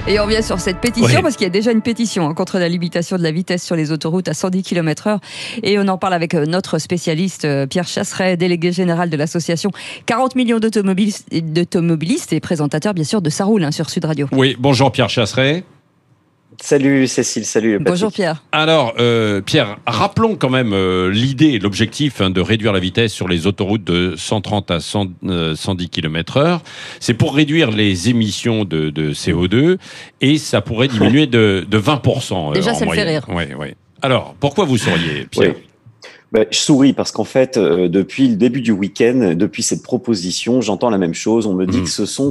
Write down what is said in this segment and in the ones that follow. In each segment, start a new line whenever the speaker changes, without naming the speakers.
Et on revient sur cette pétition, parce qu'il y a déjà une pétition contre la limitation de la vitesse sur les autoroutes à 110 km/h. Et on en parle avec notre spécialiste Pierre Chasseret, délégué général de l'association 40 millions d'automobilistes et présentateur bien sûr de Ça roule sur Sud Radio.
Oui, bonjour Pierre Chasseret.
Salut Cécile, salut Patrick.
Bonjour Pierre.
Alors Pierre, rappelons quand même l'idée et l'objectif de réduire la vitesse sur les autoroutes de 130 à 110 km/h. C'est pour réduire les émissions de CO2 et ça pourrait diminuer de 20%.
Déjà, ça me fait rire.
Oui. Alors, pourquoi vous souriez, Pierre ?
Je souris parce qu'en fait, depuis le début du week-end, depuis cette proposition, j'entends la même chose. On me dit que ce sont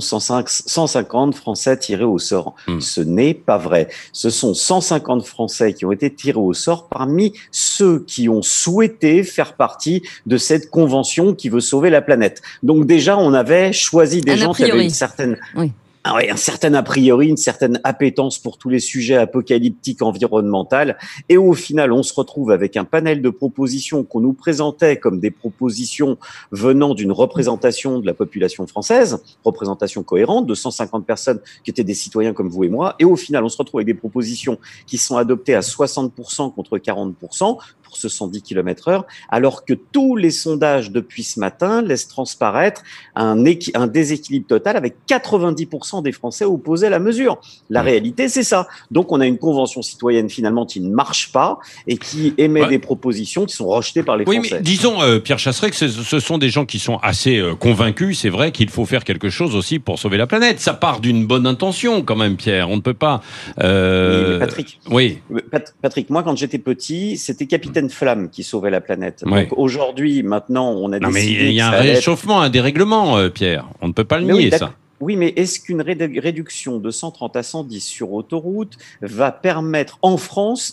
150 Français tirés au sort. Ce n'est pas vrai. Ce sont 150 Français qui ont été tirés au sort parmi ceux qui ont souhaité faire partie de cette convention qui veut sauver la planète. Donc déjà, on avait choisi des gens qui avaient une certaine...
Oui.
Un certain a priori, une certaine appétence pour tous les sujets apocalyptiques environnementaux. Et au final, on se retrouve avec un panel de propositions qu'on nous présentait comme des propositions venant d'une représentation de la population française, représentation cohérente de 150 personnes qui étaient des citoyens comme vous et moi. Et au final, on se retrouve avec des propositions qui sont adoptées à 60% contre 40% pour ce 110 km/h, alors que tous les sondages depuis ce matin laissent transparaître un déséquilibre total avec 90% des Français opposés à la mesure. La réalité, c'est ça. Donc, on a une convention citoyenne finalement qui ne marche pas et qui émet des propositions qui sont rejetées par les Français.
Oui, mais disons, Pierre Chasseret, que ce sont des gens qui sont assez convaincus. C'est vrai qu'il faut faire quelque chose aussi pour sauver la planète. Ça part d'une bonne intention quand même, Pierre. On ne peut pas...
Oui, mais Patrick,
oui.
Patrick, moi, quand j'étais petit, c'était Capitaine Flamme qui sauvait la planète. Donc aujourd'hui, maintenant, on a décidé...
Non, mais il y a un réchauffement, un dérèglement, Pierre. On ne peut pas le nier, ça.
Oui, mais est-ce qu'une réduction de 130 à 110 sur autoroute va permettre, en France,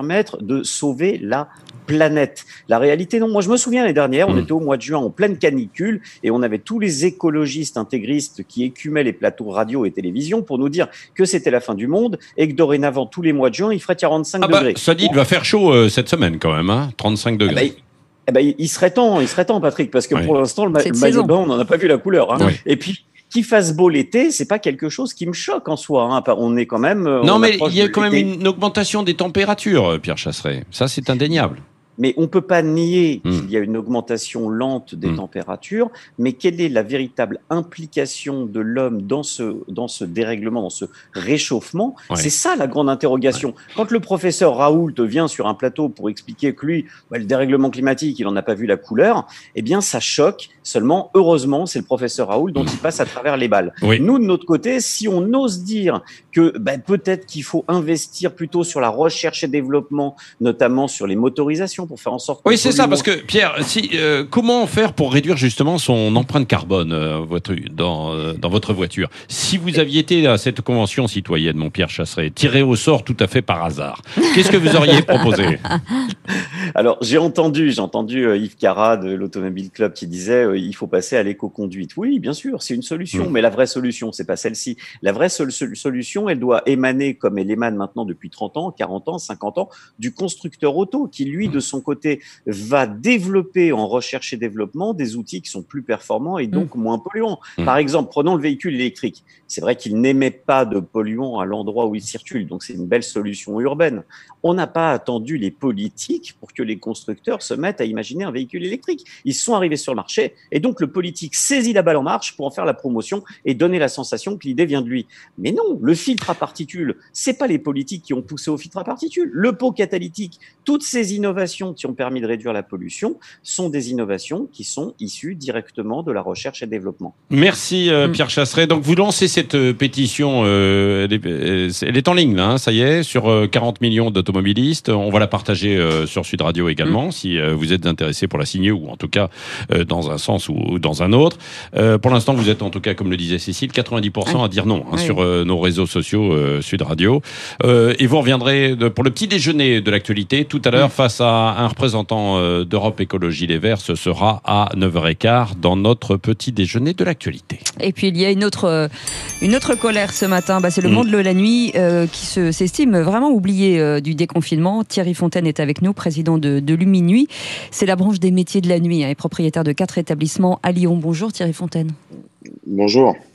de sauver la planète? La réalité, non. Moi, je me souviens l'année dernière, on était au mois de juin en pleine canicule et on avait tous les écologistes intégristes qui écumaient les plateaux radio et télévision pour nous dire que c'était la fin du monde et que dorénavant, tous les mois de juin, il ferait 45 degrés.
Ça dit, il va faire chaud cette semaine quand même, hein, 35 degrés.
Il serait temps, Patrick, parce que pour l'instant, le maillot blanc, on n'en a pas vu la couleur. Hein. Et puis, qu'il fasse beau l'été, c'est pas quelque chose qui me choque en soi. Hein. On est quand même...
Non, mais il y a quand même une augmentation des températures, Pierre Chasseret. Ça, c'est indéniable.
Mais on ne peut pas nier qu'il y a une augmentation lente des températures, mais quelle est la véritable implication de l'homme dans ce dérèglement, dans ce réchauffement? C'est ça la grande interrogation. Quand le professeur Raoult vient sur un plateau pour expliquer que lui, le dérèglement climatique, il n'en a pas vu la couleur, eh bien ça choque. Seulement, heureusement, c'est le professeur Raoult dont il passe à travers les balles. Nous, de notre côté, si on ose dire que peut-être qu'il faut investir plutôt sur la recherche et développement, notamment sur les motorisations, pour faire en sorte...
Oui, c'est ça, parce que Pierre, comment faire pour réduire justement son empreinte carbone dans votre voiture? Si vous aviez été à cette convention citoyenne, mon Pierre Chasseret, tiré au sort tout à fait par hasard, qu'est-ce que vous auriez proposé?
Alors, j'ai entendu Yves Cara de l'Automobile Club qui disait il faut passer à l'éco-conduite. Oui, bien sûr, c'est une solution, mais la vraie solution, c'est pas celle-ci. La vraie solution, elle doit émaner, comme elle émane maintenant depuis 30 ans, 40 ans, 50 ans, du constructeur auto qui, lui, de son côté, va développer en recherche et développement des outils qui sont plus performants et donc moins polluants. Par exemple, prenons le véhicule électrique. C'est vrai qu'il n'émet pas de polluants à l'endroit où il circule, donc c'est une belle solution urbaine. On n'a pas attendu les politiques pour que les constructeurs se mettent à imaginer un véhicule électrique. Ils sont arrivés sur le marché et donc le politique saisit la balle en marche pour en faire la promotion et donner la sensation que l'idée vient de lui. Mais non, le filtre à particules, c'est pas les politiques qui ont poussé au filtre à particules. Le pot catalytique, toutes ces innovations qui ont permis de réduire la pollution sont des innovations qui sont issues directement de la recherche et développement.
Merci Pierre Chasseret. Donc vous lancez cette pétition, elle est en ligne là, ça y est, sur 40 millions d'automobilistes. On va la partager sur Sud Radio également, si vous êtes intéressé pour la signer, ou en tout cas dans un sens ou dans un autre. Pour l'instant, vous êtes en tout cas, comme le disait Cécile, 90% à dire non sur nos réseaux sociaux Sud Radio. Et vous reviendrez pour le petit déjeuner de l'actualité tout à l'heure face à un représentant d'Europe Écologie Les Verts. Ce sera à 9h15 dans notre petit déjeuner de l'actualité.
Et puis il y a une autre colère ce matin. C'est le monde de la nuit qui s'estime vraiment oublié du déconfinement. Thierry Fontaine est avec nous, président de Luminuit. C'est la branche des métiers de la nuit et propriétaire de 4 établissements à Lyon. Bonjour Thierry Fontaine.
Bonjour.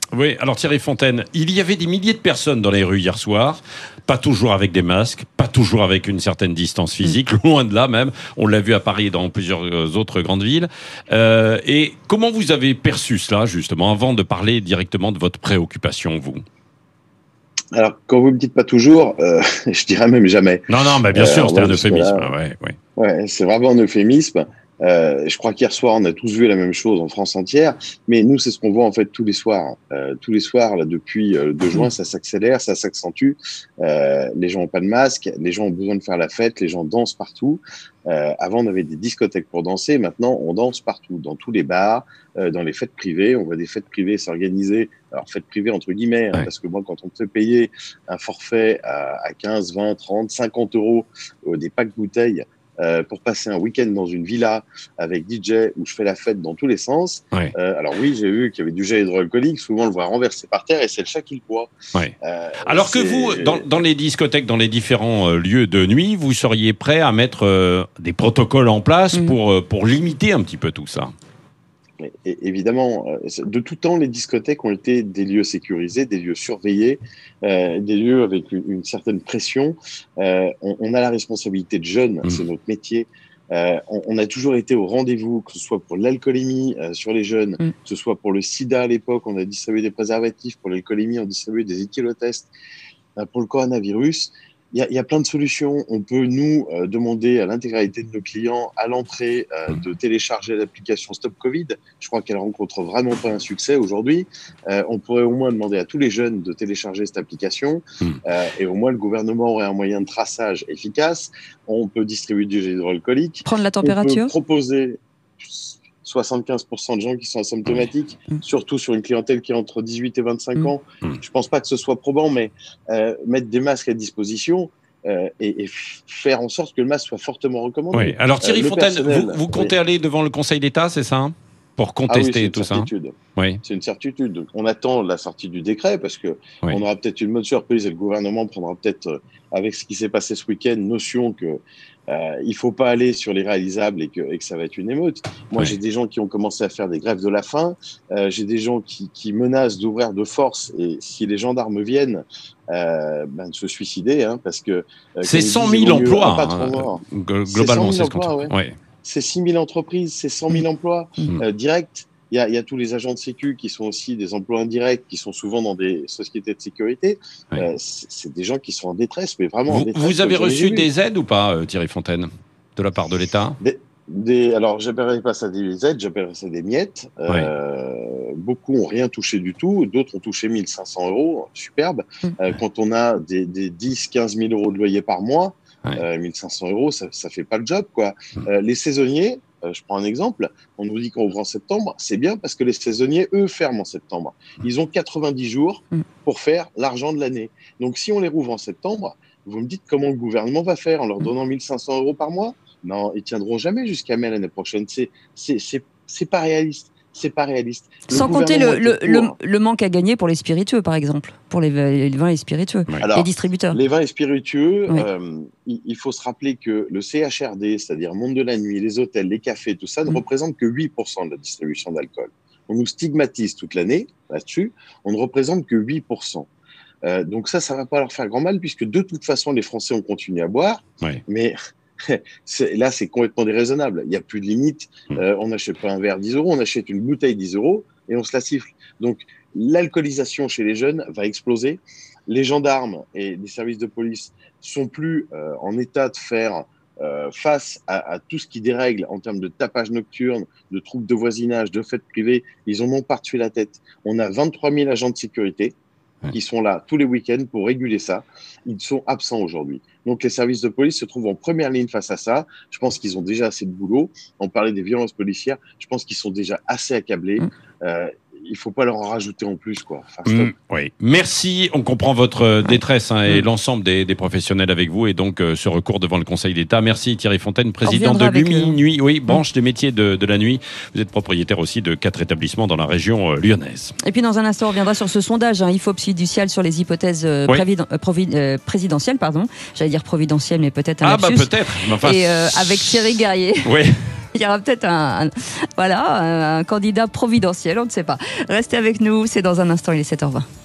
Oui, alors Thierry Fontaine, il y avait des milliers de personnes dans les rues hier soir, pas toujours avec des masques, pas toujours avec une certaine distance physique, loin de là même. On l'a vu à Paris et dans plusieurs autres grandes villes. Et comment vous avez perçu cela, justement, avant de parler directement de votre préoccupation, vous ?
Alors, quand vous me dites pas toujours, je dirais même jamais.
Non, mais bien sûr, c'était un euphémisme.
Ouais, c'est vraiment un euphémisme. Je crois qu'hier soir, on a tous vu la même chose en France entière, mais nous, c'est ce qu'on voit en fait tous les soirs. Tous les soirs, là, depuis le 2 juin, ça s'accélère, ça s'accentue. Les gens ont pas de masque, les gens ont besoin de faire la fête, les gens dansent partout. Avant, on avait des discothèques pour danser. Maintenant, on danse partout, dans tous les bars, dans les fêtes privées. On voit des fêtes privées s'organiser. Alors, fêtes privées entre guillemets, hein, parce que moi, quand on me fait payer un forfait à 15, 20, 30, 50 euros des packs bouteilles, pour passer un week-end dans une villa avec DJ où je fais la fête dans tous les sens.
Ouais.
Alors oui, j'ai vu qu'il y avait du gel hydroalcoolique. Souvent, on le voit renversé par terre et c'est le chat qui le boit.
Ouais. Alors que vous, dans les discothèques, dans les différents lieux de nuit, vous seriez prêt à mettre des protocoles en place pour limiter un petit peu tout ça?
Et évidemment, de tout temps, les discothèques ont été des lieux sécurisés, des lieux surveillés, des lieux avec une certaine pression. On a la responsabilité de jeunes, c'est notre métier. On a toujours été au rendez-vous, que ce soit pour l'alcoolémie sur les jeunes, que ce soit pour le sida à l'époque, on a distribué des préservatifs, pour l'alcoolémie, on distribué des éthylotests, pour le coronavirus. Il y a plein de solutions. On peut, nous, demander à l'intégralité de nos clients, à l'entrée, de télécharger l'application Stop Covid. Je crois qu'elle rencontre vraiment pas un succès aujourd'hui. On pourrait au moins demander à tous les jeunes de télécharger cette application. Et au moins, le gouvernement aurait un moyen de traçage efficace. On peut distribuer du gel hydroalcoolique.
Prendre la température.
On peut proposer 75% de gens qui sont asymptomatiques, surtout sur une clientèle qui est entre 18 et 25 ans. Je pense pas que ce soit probant, mais mettre des masques à disposition et faire en sorte que le masque soit fortement recommandé.
Oui. Alors Thierry Fontaine, vous comptez aller devant le Conseil d'État, c'est ça, pour contester tout ça? Oui.
C'est une certitude. On attend la sortie du décret parce que on aura peut-être une bonne surprise et le gouvernement prendra peut-être, avec ce qui s'est passé ce week-end, notion que il faut pas aller sur les réalisables et que ça va être une émeute. Moi, j'ai des gens qui ont commencé à faire des grèves de la faim. J'ai des gens qui menacent d'ouvrir de force et si les gendarmes viennent, de se suicider, hein, parce que
c'est 100 000 emplois globalement, c'est ce qu'on dit.
C'est 6 000 entreprises, c'est 100 000 emplois directs. Il y a tous les agents de sécu qui sont aussi des emplois indirects, qui sont souvent dans des sociétés de sécurité. C'est des gens qui sont en détresse, mais vraiment en détresse. Vous
avez reçu des aides ou pas, Thierry Fontaine, de la part de l'État?
Alors, j'appellerais pas ça des aides, j'appellerais ça des miettes. Beaucoup ont rien touché du tout, d'autres ont touché 1 500 euros, superbe. Quand on a des 10, 15 000 euros de loyer par mois, 1 500 euros, ça fait pas le job, quoi. Les saisonniers, je prends un exemple, on nous dit qu'on ouvre en septembre, c'est bien parce que les saisonniers, eux, ferment en septembre. Ils ont 90 jours pour faire l'argent de l'année. Donc, si on les rouvre en septembre, vous me dites comment le gouvernement va faire en leur donnant 1 500 euros par mois? Non, ils tiendront jamais jusqu'à mai l'année prochaine. C'est pas réaliste. C'est pas réaliste.
Sans compter le manque à gagner pour les spiritueux, par exemple, pour les vins et spiritueux, les distributeurs.
Les vins et spiritueux, il faut se rappeler que le CHRD, c'est-à-dire monde de la nuit, les hôtels, les cafés, tout ça, ne représente que 8% de la distribution d'alcool. On nous stigmatise toute l'année là-dessus, on ne représente que 8%. Donc ça va pas leur faire grand mal, puisque de toute façon, les Français ont continué à boire, mais... Là, c'est complètement déraisonnable. Il n'y a plus de limite. On n'achète pas un verre 10 euros, on achète une bouteille 10 euros et on se la siffle. Donc, l'alcoolisation chez les jeunes va exploser. Les gendarmes et les services de police sont plus en état de faire face à tout ce qui dérègle en termes de tapage nocturne, de troubles de voisinage, de fêtes privées. Ils en ont pas tué la tête. On a 23 000 agents de sécurité qui sont là tous les week-ends pour réguler ça. Ils sont absents aujourd'hui. Donc, les services de police se trouvent en première ligne face à ça. Je pense qu'ils ont déjà assez de boulot. On parlait des violences policières. Je pense qu'ils sont déjà assez accablés. Il ne faut pas leur en rajouter en plus, quoi. Enfin,
oui. Merci. On comprend votre détresse et l'ensemble des professionnels avec vous et donc ce recours devant le Conseil d'État. Merci Thierry Fontaine, président de l'UMI Nuit, branche des métiers de la nuit. Vous êtes propriétaire aussi de 4 établissements dans la région lyonnaise.
Et puis dans un instant, on reviendra sur ce sondage IFOP-Fiducial sur les hypothèses présidentielles. J'allais dire providentielles, mais peut-être un lapsus.
Peut-être.
Et avec Thierry Guerrier.
Oui.
Il y aura peut-être un candidat providentiel, on ne sait pas. Restez avec nous, c'est dans un instant, il est 7h20.